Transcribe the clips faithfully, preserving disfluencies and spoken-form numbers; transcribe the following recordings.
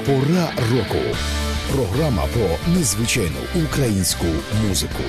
Пора року. Програма про незвичайну українську музику.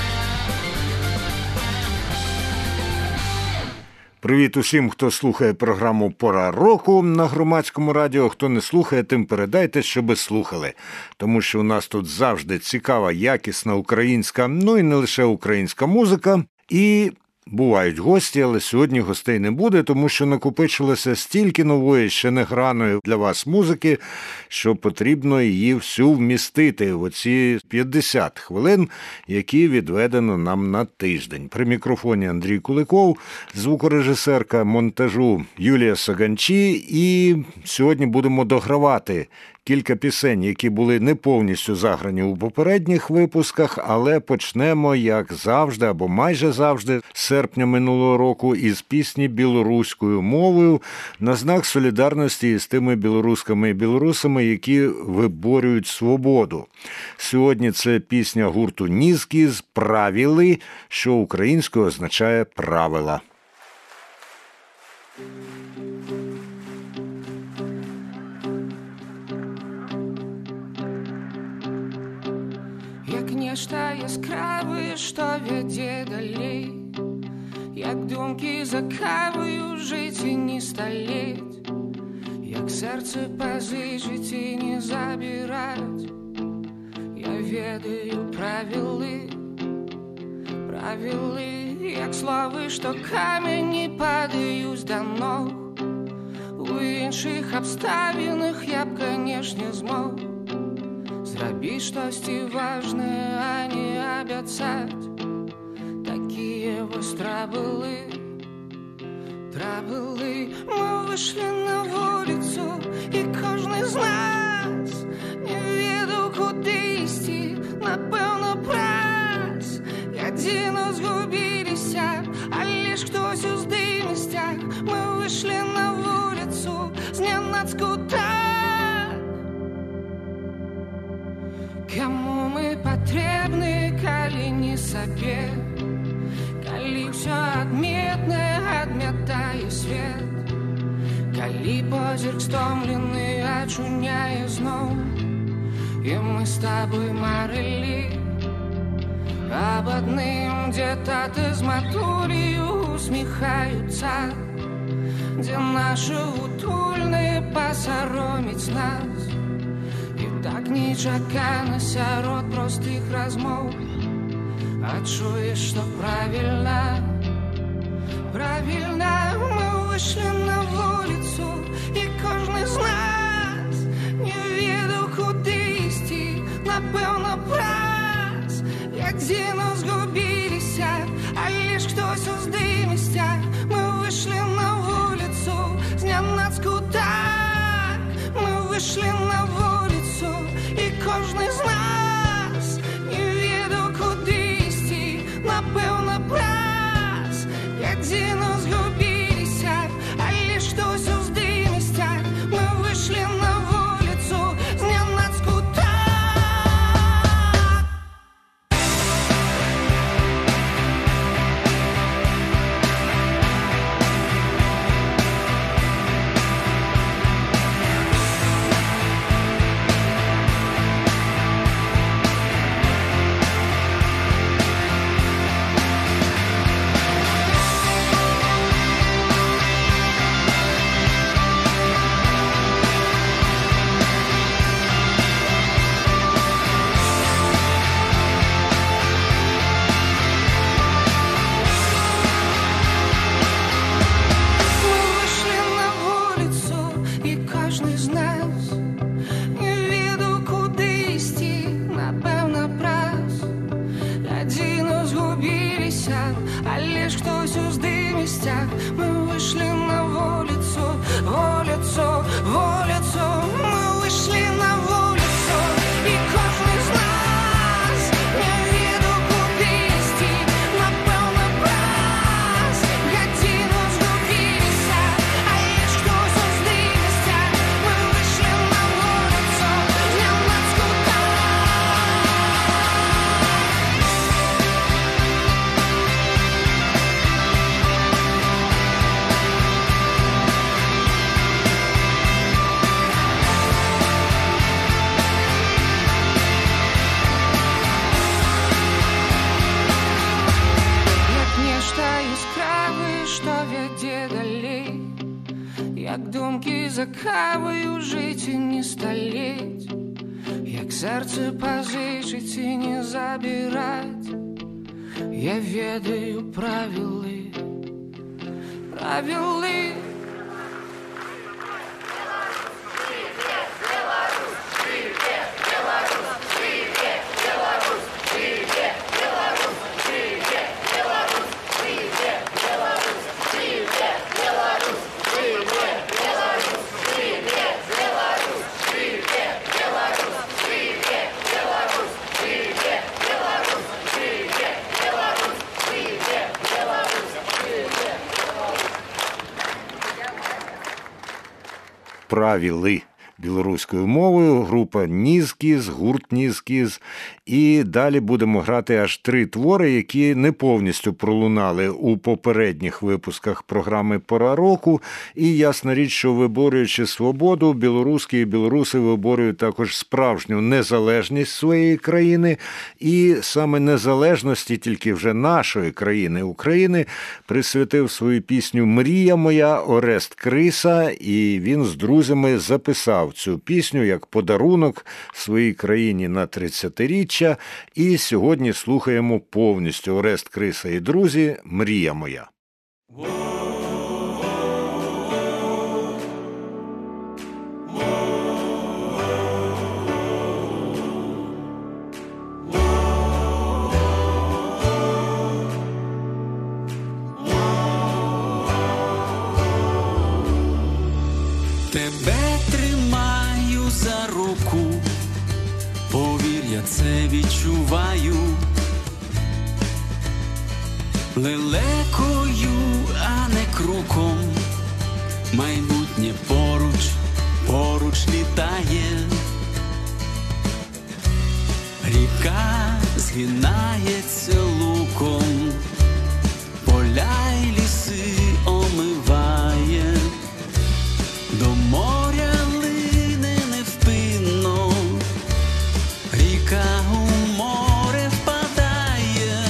Привіт усім, хто слухає програму «Пора року» на Громадському радіо. Хто не слухає, тим передайте, щоби слухали. Тому що у нас тут завжди цікава, якісна українська, ну і не лише українська музика. І бувають гості, але сьогодні гостей не буде, тому що накопичилося стільки нової, ще не граної для вас музики, що потрібно її всю вмістити в оці п'ятдесят хвилин, які відведено нам на тиждень. При мікрофоні Андрій Куликов, звукорежисерка монтажу Юлія Саганчі, і сьогодні будемо догравати кілька пісень, які були не повністю заграні у попередніх випусках, але почнемо, як завжди, або майже завжди, з серпня минулого року із пісні білоруською мовою на знак солідарності із тими білорусками і білорусами, які виборюють свободу. Сьогодні це пісня гурту «Нізкіз» «Правіли», що українською означає «правила». Як нешта яскравае, што вядзе далей, як думкі закаваю жыць і не сталець, як сэрца пазычыць і не забіраць. Я ведаю правілы, правілы, як словы, што камені падаюць да ног. У іншых абставінах я б, канешне, змог зрабіць штосьці важнае, а не абяцаць. Такія вось трабылы, трабылы. Мы выйшлі на вуліцу, і кожны з нас не ведаў, куды ісці, напэўна, праз. Гадзіну згубіліся, але ж хтось уздымісцях. Мы выйшлі на вуліцу, знянацку так. Каму мы патрэбны, калі не сабе, калі ўсё адметнае адмятае свет, калі позірк стомлены ачуняе зноў, і мы з табой марылі аб адным, дзе таты з матулею усміхаюцца, дзе нашы утульныя пасароміць нас. Так нечакана сярод простых размоў адчуеш, што правільна, правільна. Мы выйшлі на вуліцу, і кожны з нас не ведаў, куды ісці, напэўна, праз. Гадзіну згубіліся, але ж хтось уздымісцях. Мы выйшлі на вуліцу, знянацку так. Мы выйшлі на вуліцу, і кожны з нас не ведаў, куды ісці, напэўна, праз. Гадзіну згубіліся, але ж штось уздымісцях. як думки за кавою жить і не столеть, як серце позичить і не забирать. Я ведаю правилы, правилы. Правили білоруською мовою, група Нізкіз, гурт Нізкіз. І далі будемо грати аж три твори, які не повністю пролунали у попередніх випусках програми «Пора року». І ясна річ, що виборюючи свободу, білоруські і білоруси виборюють також справжню незалежність своєї країни. І саме незалежності тільки вже нашої країни, України, присвятив свою пісню «Мрія моя» Орест Криса. І він з друзями записав цю пісню як подарунок своїй країні на тридцятиріччя. І сьогодні слухаємо повністю Орест Криса і друзі «Мрія моя». Тебе тримаю за руку, повір, я це відчуваю. Лелекою, а не круком, майбутнє поруч, поруч літає. Ріка згинається луком, поля й ліси омиває. До моря лине невпинно, ріка у море впадає.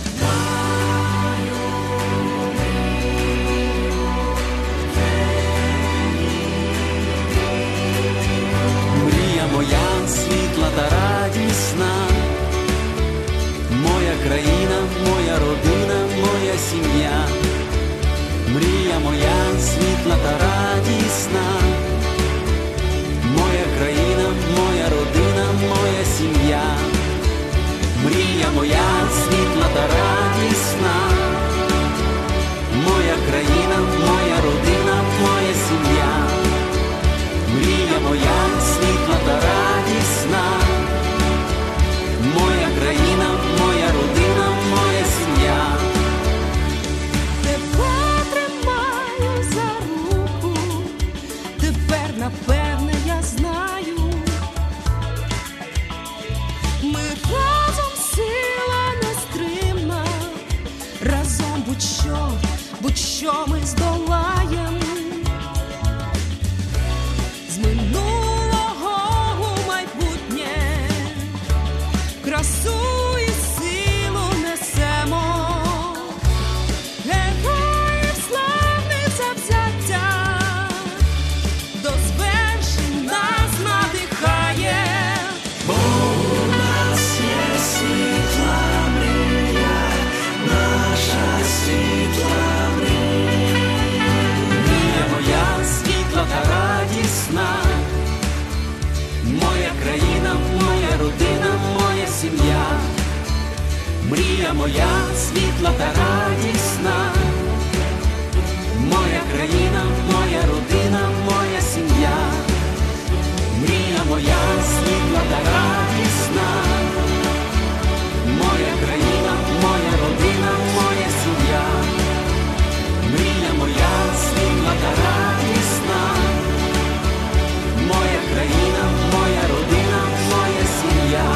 Мрія моя світла та радісна, моя країна, моя родина, моя сім'я. Мрія моя світла та радісна, моя країна, моя родина, моя сім'я. Мрія моя світла та радісна, моя країна, моя родина, моя сім'я. Мрія моя світла та радісна, моя країна, моя родина, моя сім'я. Напевне, я знаю, ми разом сила нестримна, разом будь-що, будь-що ми здолаєм. З минулого у майбутнє красу і силу несемо. Героїв славних завзяття до звершень нас надихає. Бо у нас є світла мрія, наша світла мрія. Мрія моя світла та радісна, моя країна, моя родина, моя сім'я. Мрія моя світла та радісна, моя країна, моя родина, моя сім'я. Мрія моя світла та радісна, моя країна, моя родина, моя сім'я. Мрія моя світла та радісна, моя країна, моя родина, моя сім'я.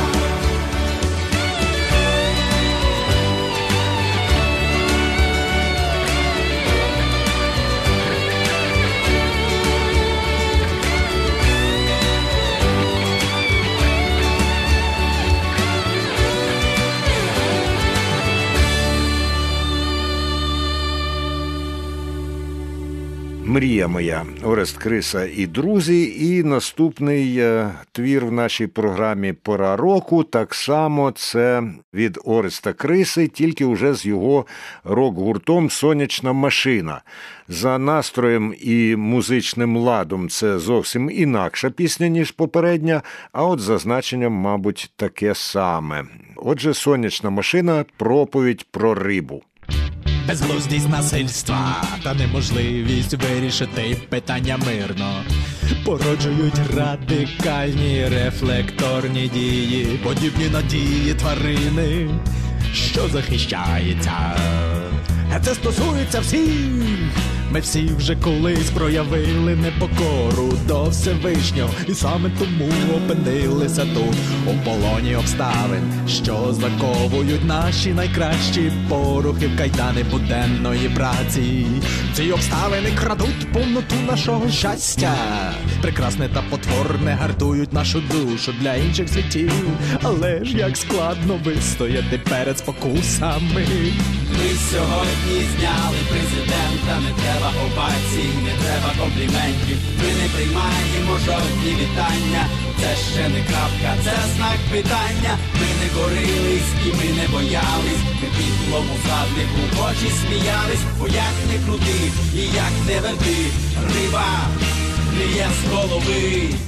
мрія моя. Орест Криса і друзі. І наступний твір в нашій програмі «Пора року» так само це від Ореста Криси, тільки вже з його рок-гуртом «Сонячна машина». За настроєм і музичним ладом це зовсім інакша пісня, ніж попередня, а от за значенням, мабуть, таке саме. Отже, «Сонячна машина» – проповідь про рибу. Безглуздість насильства та неможливість вирішити питання мирно породжують радикальні рефлекторні дії, подібні на дії тварини, що захищається. Це стосується всіх. Ми всі вже колись проявили непокору до Всевишнього, і саме тому опинилися тут, у полоні обставин, що заковують наші найкращі порухи в кайдани буденної праці. Ці обставини крадуть повноту нашого щастя, прекрасне та потворне гартують нашу душу для інших світів. Але ж як складно вистояти перед спокусами. Ми сьогодні зняли президента, не треба овацій, не треба компліментів. Ми не приймаємо жодні вітання, це ще не крапка, це знак питання. Ми не горились і ми не боялись, ми підлому зраднику в очі сміялись. Бо як не крути і як не верти, риба клює з голови.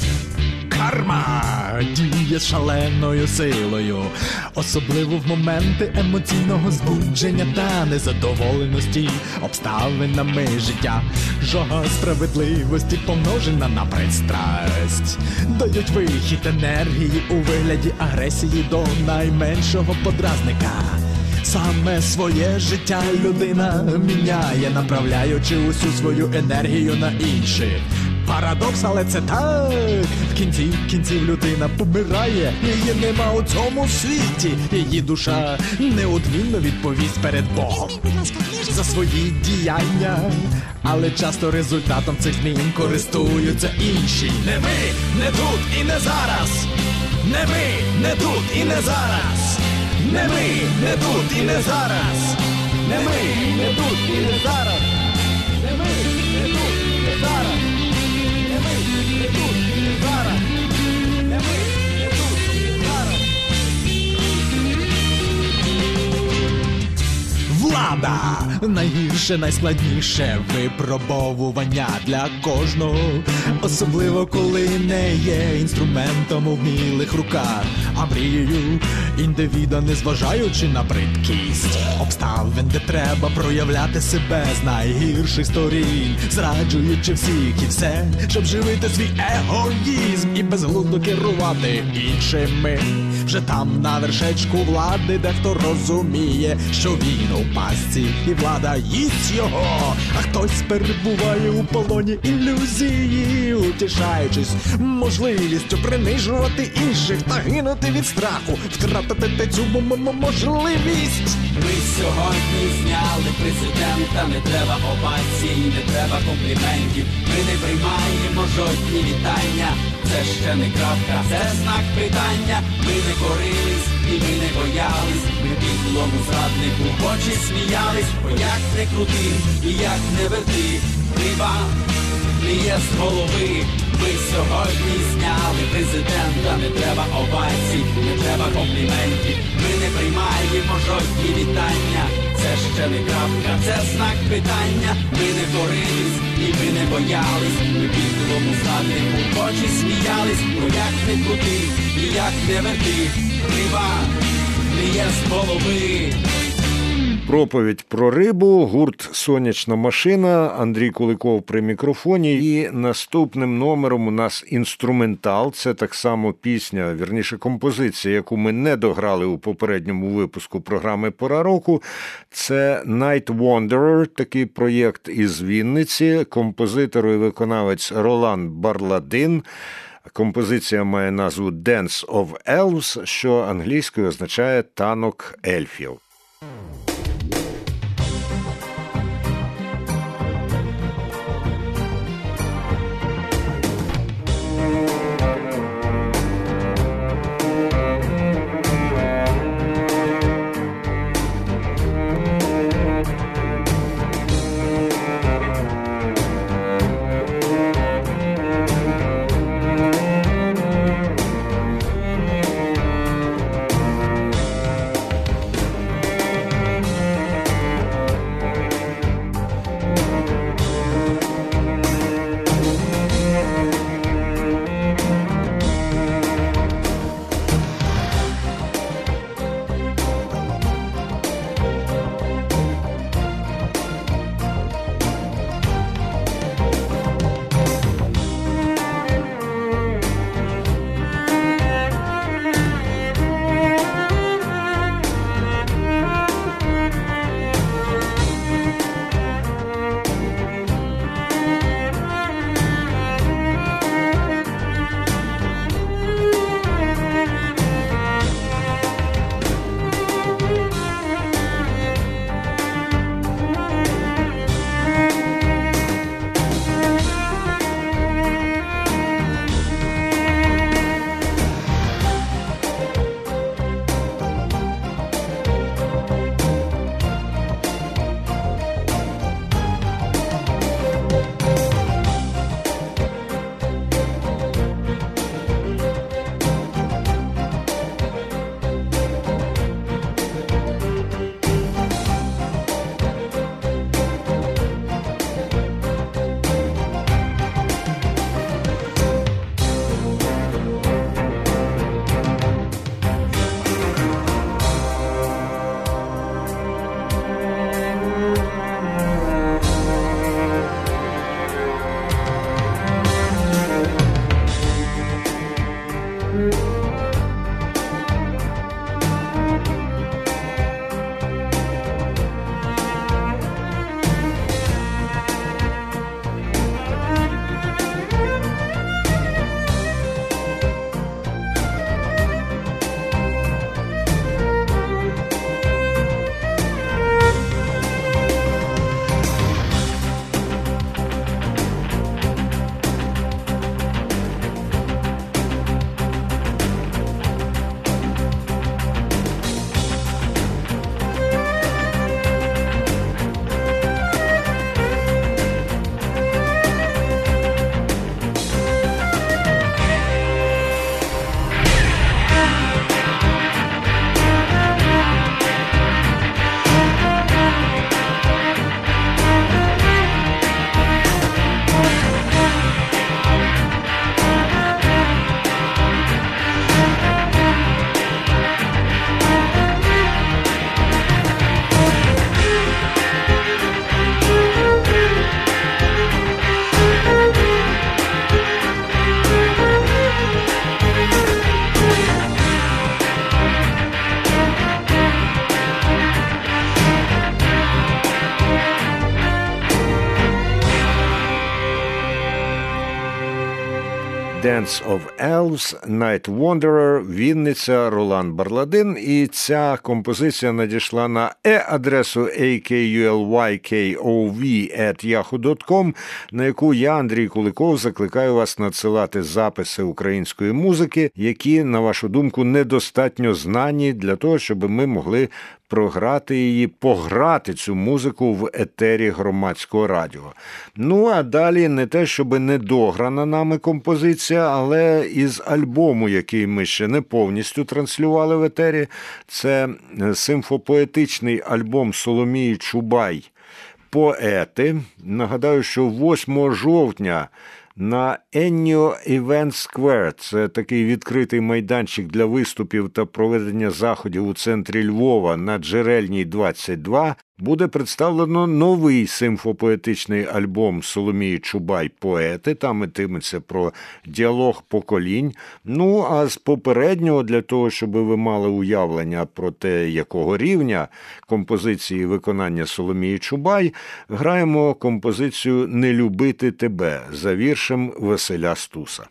Карма діє з шаленою силою, особливо в моменти емоційного збудження та незадоволеності обставинами життя. Жага справедливості помножена на пристрасть дають вихід енергії у вигляді агресії до найменшого подразника. Саме своє життя людина міняє, направляючи усю свою енергію на інших. Парадокс, але це так. В кінці кінців людина помирає, її нема у цьому світі. Її душа неодмінно відповість перед Богом за свої діяння. Але часто результатом цих змін користуються інші. Не ми, не тут і не зараз. Не ми, не тут і не зараз. Не ми, не тут і не зараз. Не ми, не тут і не зараз. Не ми, не тут і не зараз. Не ми, не тут і не зараз. Не ми, не тут і не зараз. Влада – найгірше, найскладніше випробовування для кожного, особливо коли не є інструментом у вмілих руках, а мрією індивіда, незважаючи на бридкість обставин, де треба проявляти себе з найгірших сторін, зраджуючи всіх і все, щоб живити свій егоїзм і безглуздо керувати іншими. Вже там на вершечку влади дехто розуміє, що він у пастці і влада їсть його, а хтось перебуває у полоні ілюзії, утішаючись можливістю принижувати інших та гинути від страху, втратити цю можливість. Ми сьогодні зняли президента, не треба овацій, не треба компліментів. Ми не приймаємо жодні вітання, це ще не крапка, це знак питання. Ми не корились і ми не боялись, ми підлому зраднику в очі сміялись. Бо як не крути і як не верти, риба клює з голови. Ми сьогодні зняли президента, не треба овацій, не треба компліментів. Ми не приймаємо жодні вітання, це ще не крапка, це знак питання. Ми не корились і ми не боялись, ми підлому зраднику в очі сміялись. Бо як не крути і як не верти, риба клює з голови. Проповідь про рибу, гурт «Сонячна машина», Андрій Куликов при мікрофоні. І наступним номером у нас інструментал. Це так само пісня, вірніше композиція, яку ми не дограли у попередньому випуску програми «Пора року». Це «Night Wanderer», такий проєкт із Вінниці. Композитор і виконавець Ролан Барладин. Композиція має назву «Dance of Elves», що англійською означає «танок ельфів». Dance of Elves, Night Wanderer, Вінниця, Ролан Барладин. І ця композиція надійшла на e-адресу ей кей ю ел вай кей о ві ет яху дот ком, на яку я, Андрій Куликов, закликаю вас надсилати записи української музики, які, на вашу думку, недостатньо знані для того, щоб ми могли програти її, пограти цю музику в етері Громадського радіо. Ну, а далі не те, щоб не дограна нами композиція, але із альбому, який ми ще не повністю транслювали в етері, це симфопоетичний альбом Соломії Чубай «Поети». Нагадаю, що восьмого жовтня на Ennio Event Square, це такий відкритий майданчик для виступів та проведення заходів у центрі Львова на Джерельній двадцять два, буде представлено новий симфопоетичний альбом Соломії Чубай «Поети». Там йтиметься про діалог поколінь. Ну, а з попереднього, для того, щоб ви мали уявлення про те, якого рівня композиції виконання Соломії Чубай, граємо композицію «Не любити тебе» за віршем Василя Стуса.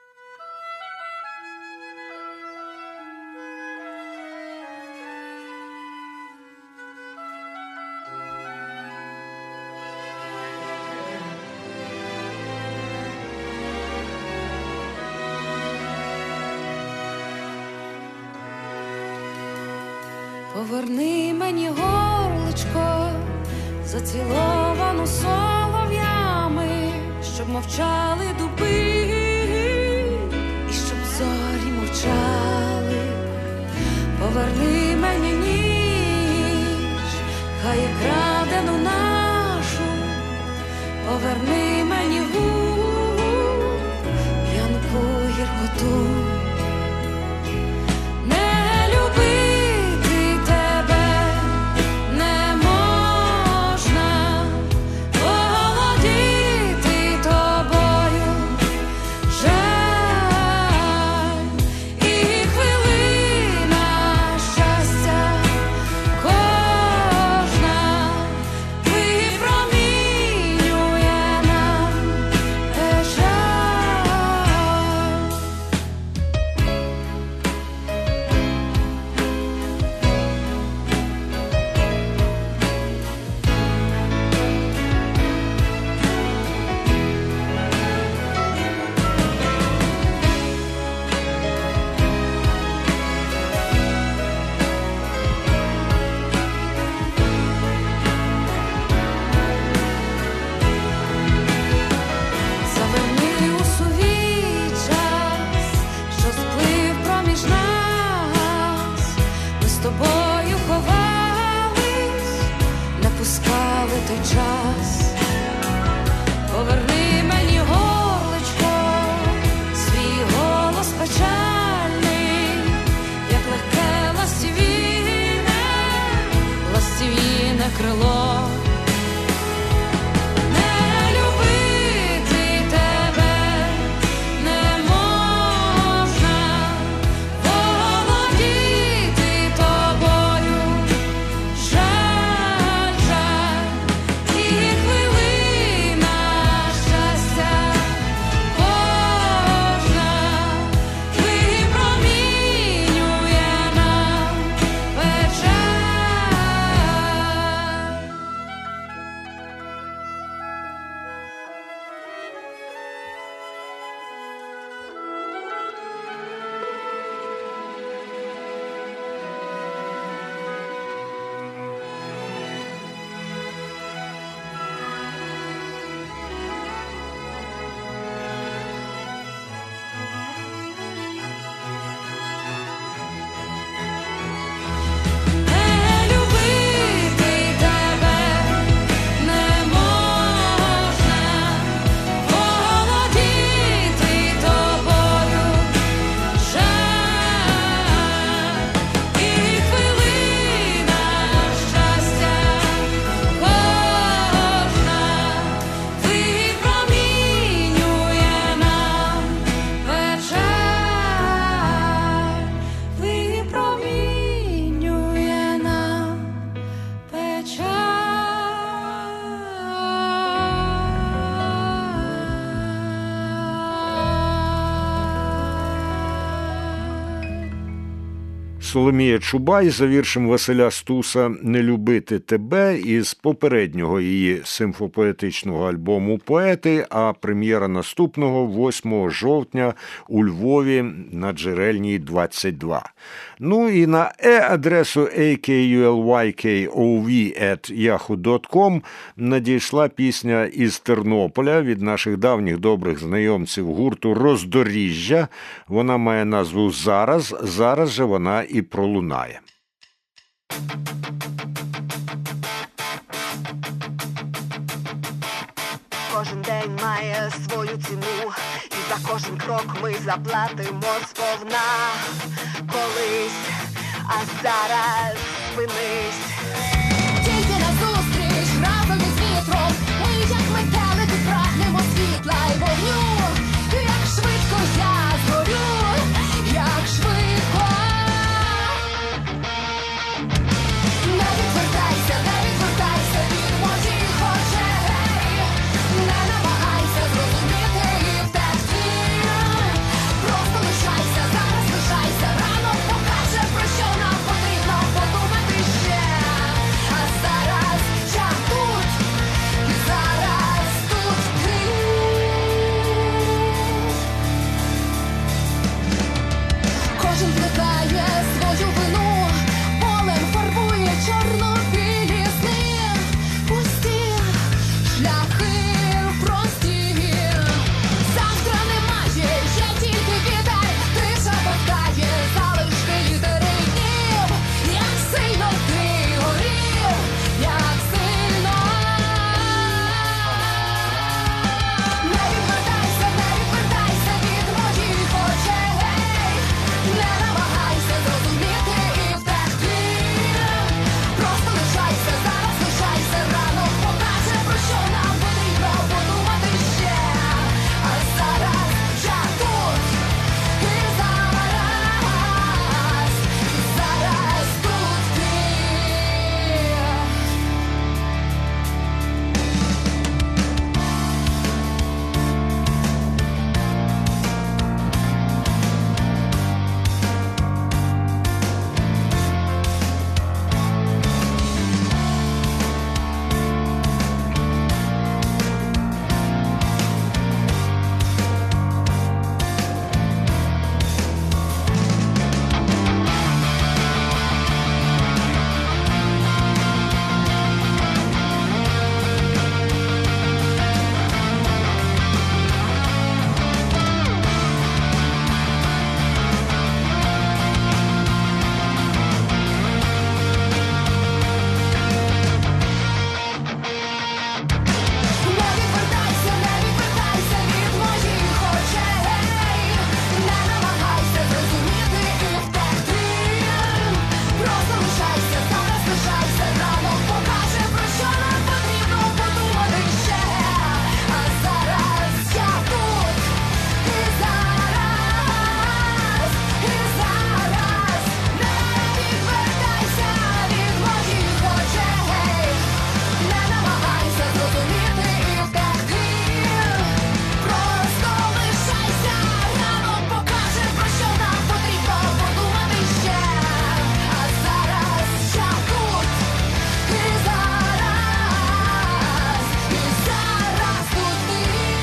Поверни мені горличко, заціловану солов'ями, щоб мовчали дуби, і щоб зорі мовчали. Поверни мені ніч, хай крадену нашу, поверни мені губ, п'янку гіркоту. Кожна твої промінює на Соломія Чубай, за віршем Василя Стуса «Не любити тебе» із попереднього її симфопоетичного альбому «Поети», а прем'єра наступного восьмого жовтня у Львові на Джерельній двадцять два. Ну і на e-адресу ей кей ю ел вай кей о ві ет яху точка ком надійшла пісня із Тернополя від наших давніх добрих знайомців гурту «Роздоріжжя». Вона має назву «Зараз», зараз же вона і пролунає. Кожен день має свою ціну, і за кожен крок ми заплатимо сповна. Колись, а зараз спинись. Тільки назустріч, разом із вітром, ми як метелики прагнемо світла й вогню. Як швидко я згорю, як швидко. Не відвертайся, не відвертайся від моїх очей. Не намагайся зрозуміти і втекти. Просто лишайся, зараз лишайся. Ранок покаже, про що нам потрібно подумати ще. А зараз я тут, і зараз тут ти. Кожен плекає свою вину, полем фарбує чорно-білі сни. Пусті шляхи прості. Завтра немає, є тільки вітер. Тиша повтає залишки літери днів. Як сильно ти горів, як сильно. Не відвертайся, не відвертайся від моїх очей. Не намагайся зрозуміти і втекти. Просто лишайся, зараз лишайся. Ранок покаже, про що нам потрібно подумати ще. А зараз я тут, і зараз, і зараз тут ти. Не відвертайся, не відвертайся від моїх очей. Не намагайся зрозуміти і втекти. Просто лишайся, зараз лишайся. Ранок покаже, про що нам потрібно подумати ще. А зараз я тут, і зараз, і зараз. Не відвертайся від моїх очей. Не намагайся зрозуміти і втекти. Просто лишайся, ранок покаже, про що нам потрібно подумати ще. А зараз я тут, і зараз, і зараз тут ти.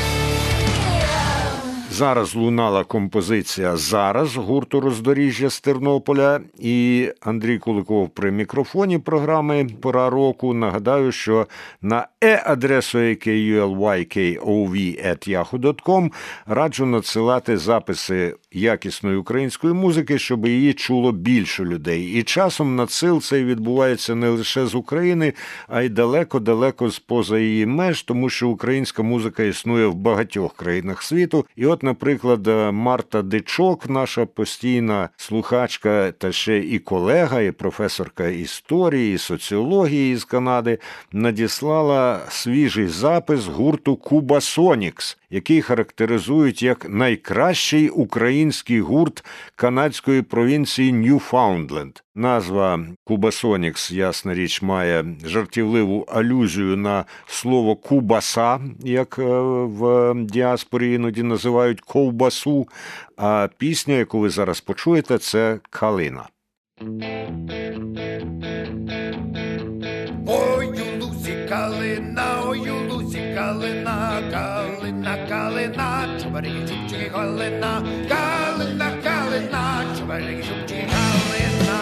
Зараз лунала композиція «Зараз» гурту «Роздоріжжя» з Тернополя, і Андрій Куликов при мікрофоні програми «Пора року». Нагадаю, що на e-адресу ей кей ю ел вай кей о ві ет яху точка ком раджу надсилати записи якісної української музики, щоб її чуло більше людей. І часом надсил цей відбувається не лише з України, а й далеко-далеко з-поза її меж, тому що українська музика існує в багатьох країнах світу. І от, наприклад, Марта Дичок, наша постійна слухачка та ще і колега, і професорка історії, і соціології із Канади, надіслала свіжий запис гурту Кубасонікс, який характеризують як найкращий український гурт канадської провінції Ньюфаундленд. Назва Кубасонікс, ясна річ, має жартівливу алюзію на слово «кубаса», як в діаспорі іноді називають ковбасу, а пісня, яку ви зараз почуєте, це «Калина». Ой, у лузі калина, ой, у лузі калина, калина, калина, чубарики, чубчики, калина, калина, калина, чубарики, чубчики, калина.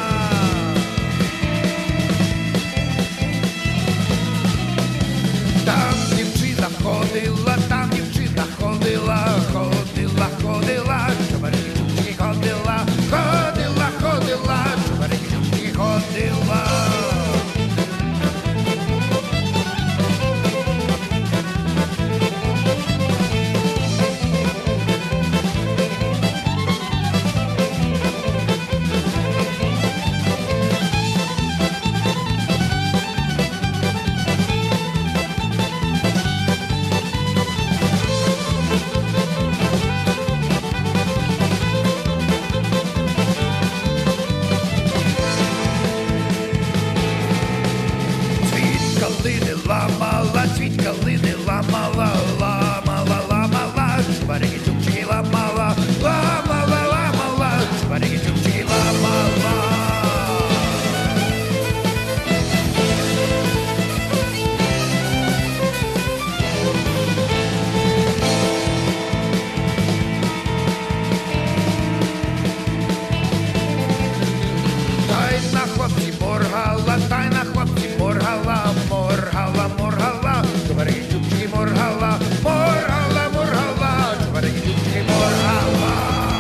Там дівчина ходила, там дівчина ходила, ходила, ходила, чубарики, чубчики, ходила, ходила, ходила, чубарики, чубчики, ходила. Ламала, цвіть калини ламала, ламала, ламала, чубарики, чубчики, ламала, ламала, ламала, чубарики, чубчики, ламала. Тайна хлопці моргала, тайна хлопці моргала, моргала, моргала, чубарики, чубчики, моргала, моргала, моргала, чубарики, чубчики, моргала.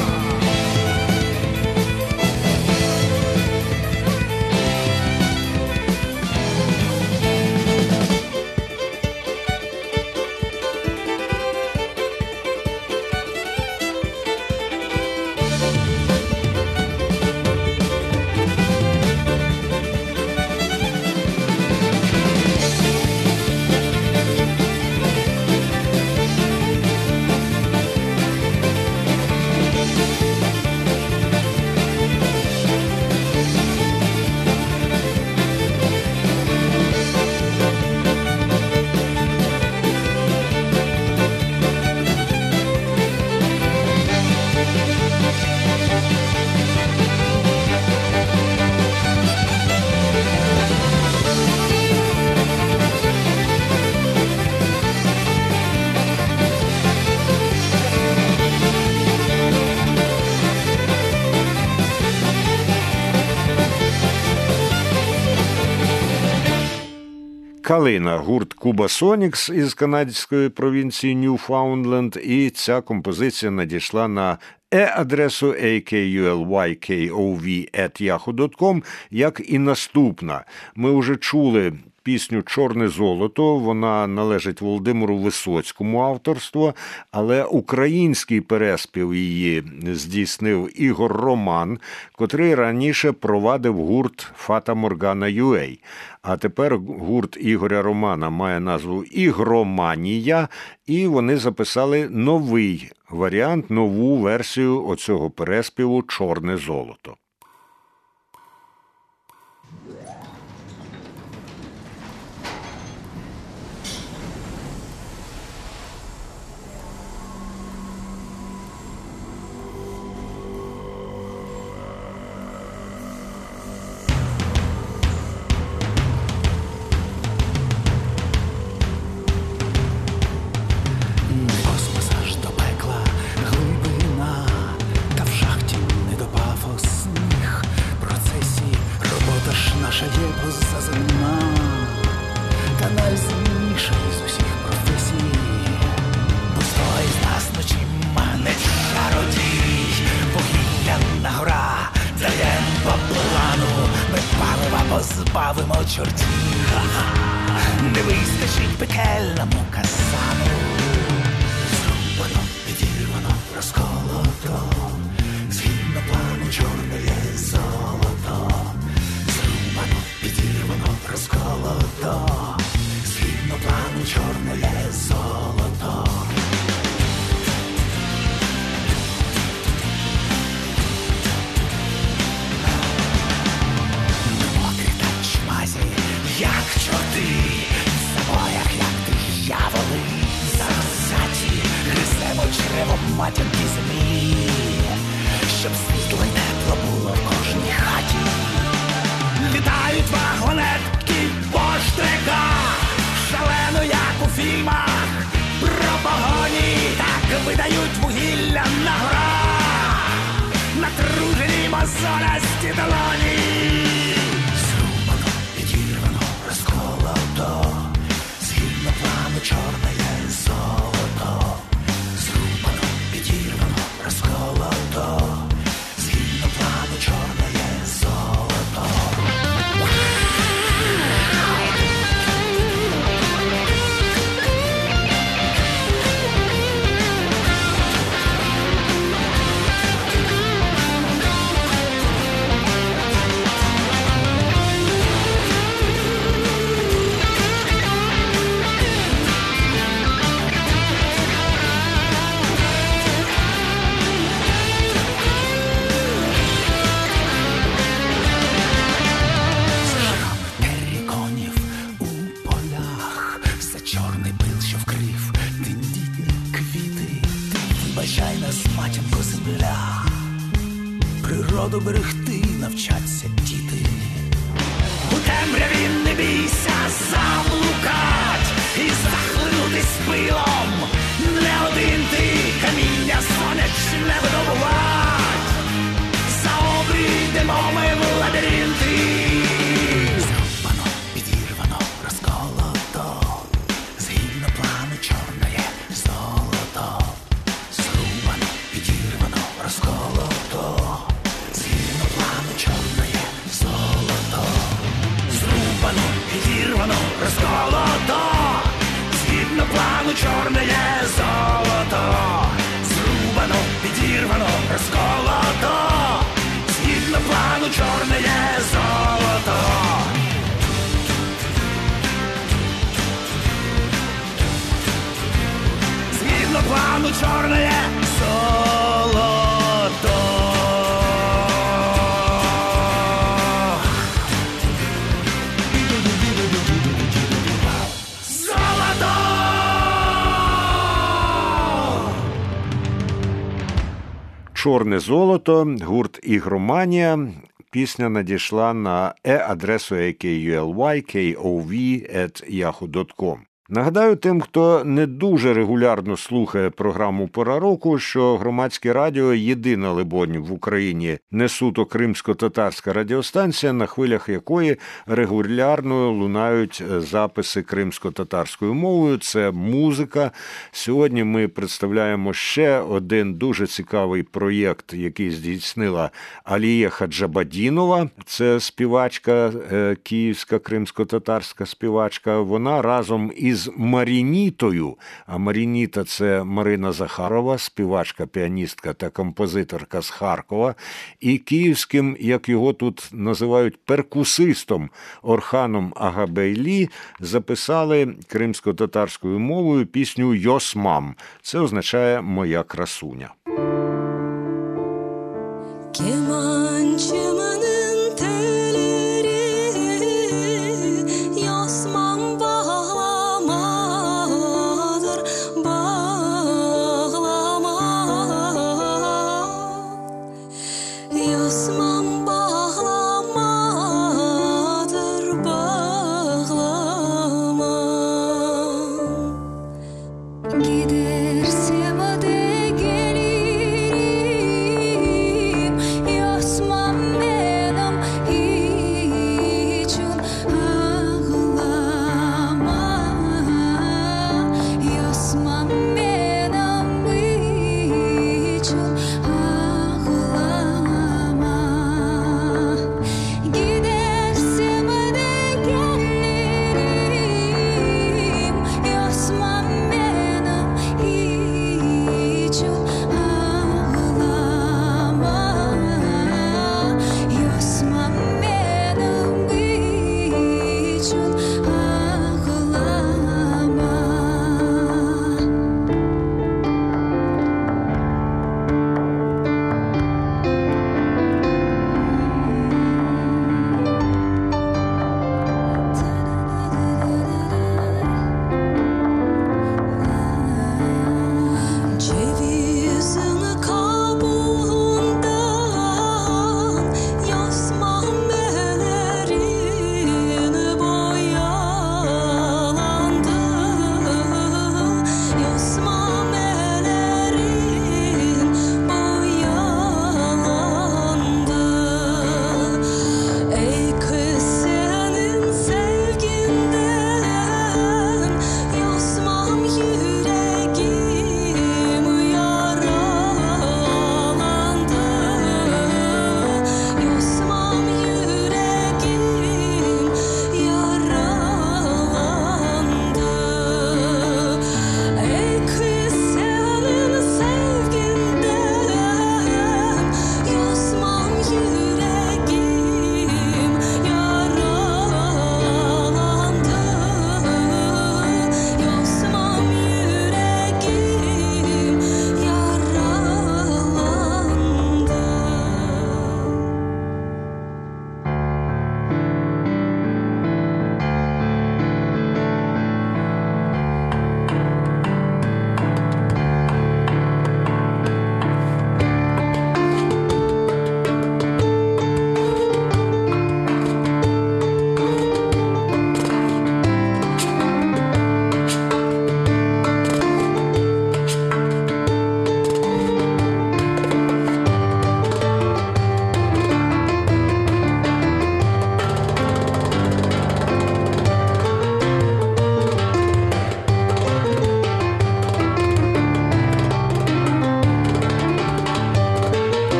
Калина, гурт Куба Сонікс із канадської провінції Ньюфаундленд, і ця композиція надійшла на e-адресу ей кей ю ел вай ков ет яху дот ком, як і наступна. Ми вже чули пісню «Чорне золото», вона належить Володимиру Висоцькому авторство, але український переспів її здійснив Ігор Роман, котрий раніше провадив гурт «Фата Моргана ю ей». А тепер гурт Ігоря Романа має назву «Ігроманія», і вони записали новий варіант, нову версію оцього переспіву «Чорне золото». Наша є позаземна, та найземніша із усіх професій. Будь-хто із нас ночі мане чародій, вугілляна гора, даєм по плану, ми палива позбавимо чортів. Не вистачить пекельному казану, зрубано, підірвано, розколото, згідно плану чорне є золото. Підірвано, розколото, згідно плану чорне є золото. Мокрі та чмазі, як чорти, в забоях, як дияволи, завзяті, гриземо чрево матінки землі, щоб світло й тепло було в кожній хаті. видають вугілля на горах, натружені мозолясті долоні. Зрубано, підірвано, розколото, згідно плану чорне є золото. Зрубано, підірвано, розколото, згідно плану чорне є золото. Вибачай нас, матінко, земля, природу берегти навчаться діти. У темряві не бійся заблукать і захлинутись пилом. Не один ти каміння сонячне видобувать. За обрій йдемо ми в лабіринти. Зрубано, підірвано, розколото, згідно плану чорне є золото. Зрубано, підірвано, розколото, згідно плану чорне є золото. Зрубано, підірвано, розколото, згідно плану чорне є золото. Зрубано, підірвано, розколото, згідно плану чорне є золото. Згідно плану чорне є золото. «Чорне золото», гурт «Ігроманія». Пісня надійшла на e-адресу ей кей ю ел вай кей о ві ет яху точка ком. Нагадаю тим, хто не дуже регулярно слухає програму «Пора року», що Громадське радіо – єдина, либонь, в Україні не суто кримсько-татарська радіостанція, на хвилях якої регулярно лунають записи кримсько-татарською мовою. Це музика. Сьогодні ми представляємо ще один дуже цікавий проєкт, який здійснила Алія Хаджабадінова. Це співачка, київська кримсько-татарська співачка. Вона разом із з Марінітою, а Марініта – це Марина Захарова, співачка, піаністка та композиторка з Харкова, і київським, як його тут називають, перкусистом Орханом Агабейлі записали кримсько-татарською мовою пісню «Йосмам». Це означає «моя красуня».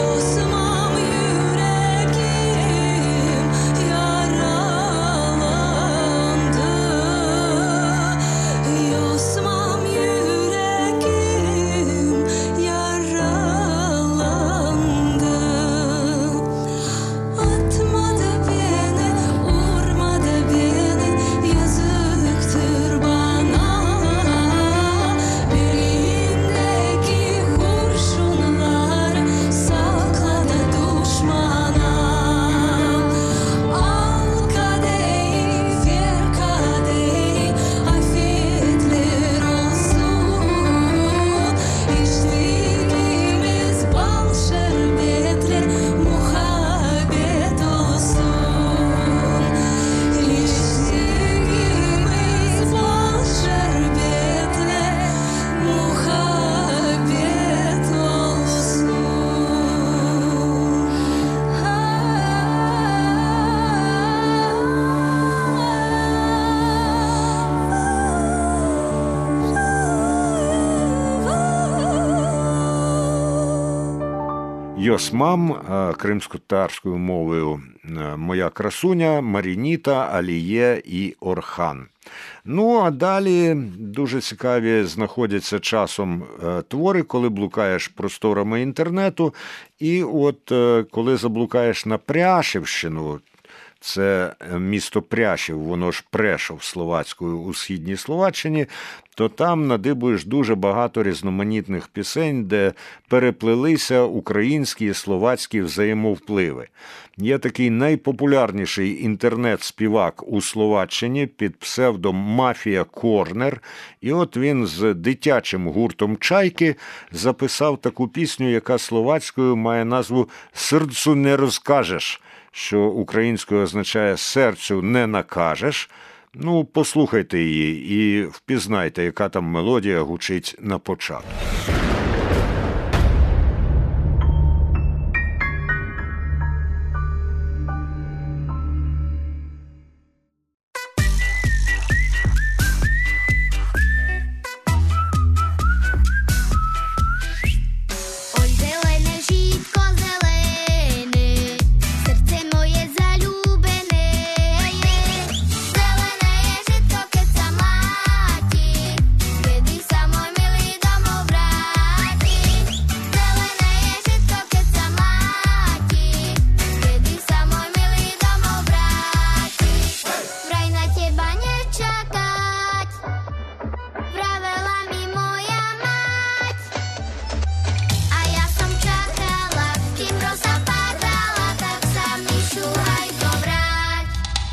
Yosmam yüreğim yaralandı. Yosmam yüreğim yaralandı. Atmadı beni, vurmadı beni, yazıktır bana. Belindeki kurşunları sakladı düşmana. Al kadehi, ver kadehi, afiyetler olsun. İçtiğimiz bal şerbetler muhabbet olsun. İçtiğimiz bal şerbetler muhabbet olsun. Йосмам, е, кримсько-татарською мовою е, «Моя красуня», Марініта, Аліє і Орхан. Ну, а далі дуже цікаві знаходяться часом е, твори, коли блукаєш просторами інтернету. І от е, коли заблукаєш на Пряшівщину, це місто Пряшів, воно ж Прешов словацькою у східній Словаччині, то там надибуєш дуже багато різноманітних пісень, де переплелися українські і словацькі взаємовпливи. Є такий найпопулярніший інтернет-співак у Словаччині під псевдом «Мафія Корнер», і от він з дитячим гуртом «Чайки» записав таку пісню, яка словацькою має назву «Серцю не розкажеш», що українською означає «серцю не накажеш». Ну, послухайте її і впізнайте, яка там мелодія гучить на початку. Ой, зелене жітко, зелене, серце моє залюбене є. Зелене є житко, keď sa máti, kedy sa môj milý domov vráti. Zelené je žitko, keď sa máti, kedy sa môj milý domov vráti. Vraj na teba nečakať, vravela mi moja mať. A ja som čakala, kým rosa padala, tak sa mi šuhajko vráť.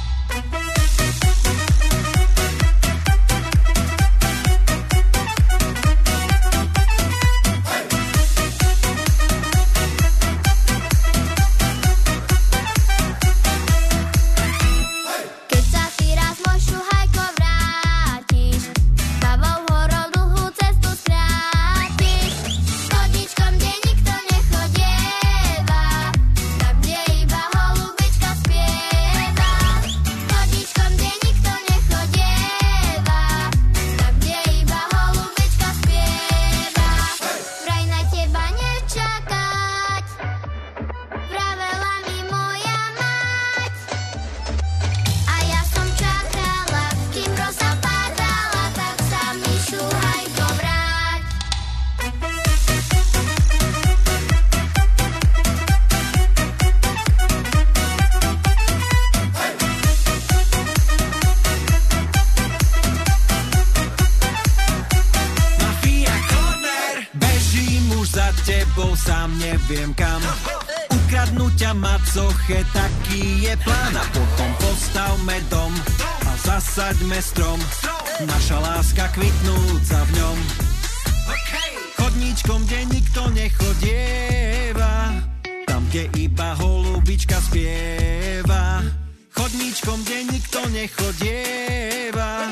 Keď sa ty raz môj šuhajko vrátiš, babou horou dlhú cestu skrátiš. Chodníčkom, kde nikto nechodieva, tam, kde iba holubička spieva. Chodníčkom, kde nikto nechodieva, tam, kde iba holubička spieva. Vraj na teba nečakať, vravela mi moja mať. A ja som čakala, kým rosa padala, tak sa mi šuhajko vráť. Mafia Corner, bežím už za tebou, sám neviem kam. Ukradnú ťa macoche, taký je plán. A potom postavme dom a zasaďme strom, naša láska kvitnúca v ňom. Chodníčkom, kde nikto nechodieva, tam, kde iba holubička spieva. Chodníčkom, kde nikto nechodieva.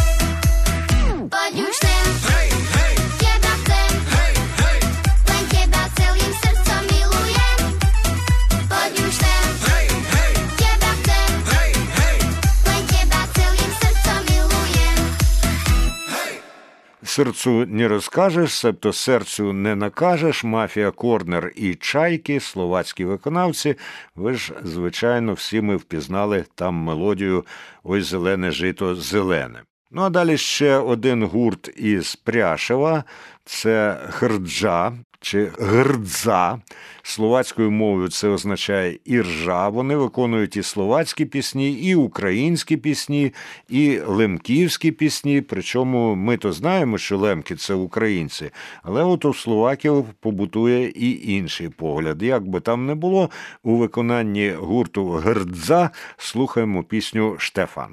Poď už sem, teba chcem, len teba серцю не розкажеш, себто серцю не накажеш. Мафія Корнер і Чайки, словацькі виконавці. Ви ж, звичайно, всі ми впізнали там мелодію «Ой, зелене жито, зелене». Ну, а далі ще один гурт із Пряшева. Це Хрджа, чи Грдза. Словацькою мовою це означає «іржа». Вони виконують і словацькі пісні, і українські пісні, і лемківські пісні. Причому ми то знаємо, що лемки – це українці. Але от у словаків побутує і інший погляд. Як би там не було, у виконанні гурту Грдза слухаємо пісню «Штефан».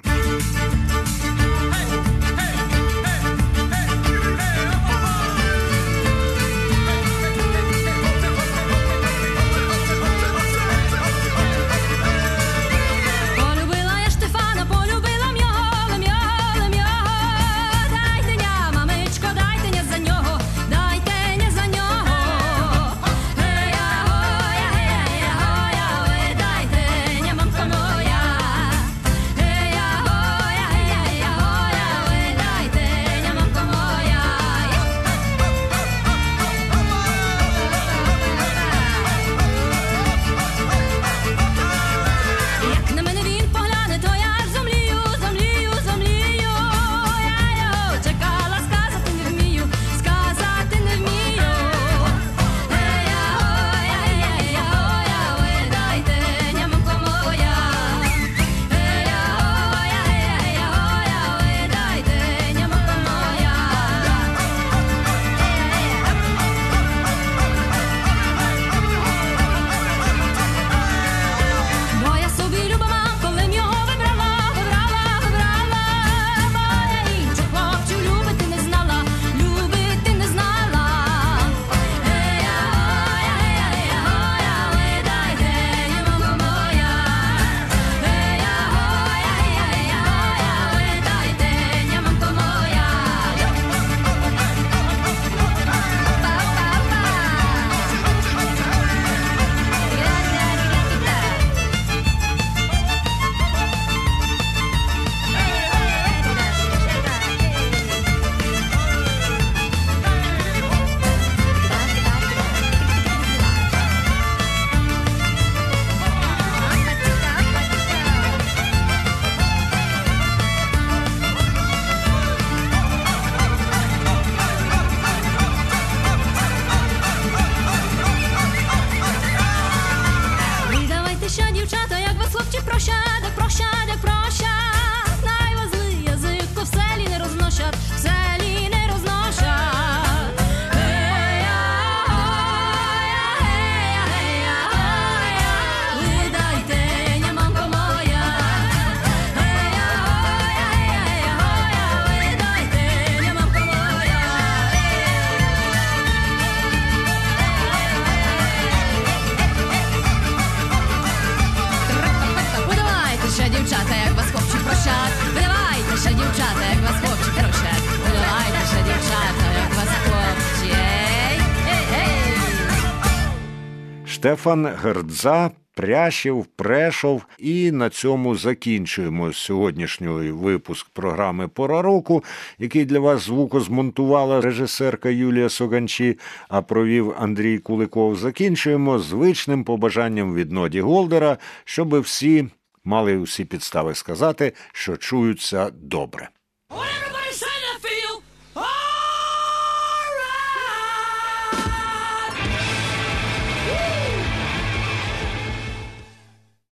Штефан, Грдза, Пряшів, Прешов. І на цьому закінчуємо сьогоднішній випуск програми «Пора року», який для вас звукозмонтувала режисерка Юлія Соганчі, а провів Андрій Куликов. Закінчуємо звичним побажанням від Ноді Голдера, щоб всі мали усі підстави сказати, що чуються добре.